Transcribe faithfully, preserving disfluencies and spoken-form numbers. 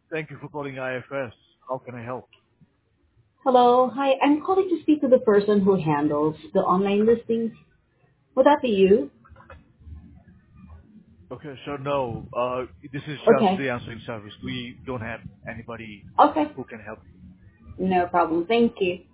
Thank you for calling I F S. How can I help? Hello. Hi. I'm calling to speak to the person who handles the online listings. Would that be you? Okay, so no, uh, this is just Okay. the answering service. We don't have anybody Okay. who can help you. No problem. Thank you.